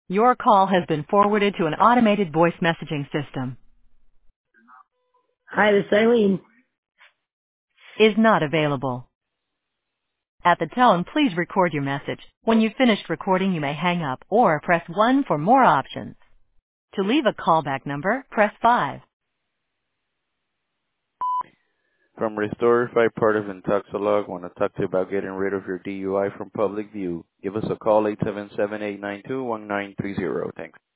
Your call has been forwarded to an automated voice messaging system. Hi, this is Eileen. Is not available. At the tone, please record your message. When you've finished recording, you may hang up or press 1 for more options. To leave a callback number, press 5. From Restore, part of Intoxilog, want to talk to you about getting rid of your DUI from public view. Give us a call, 877-892-1930. Thanks.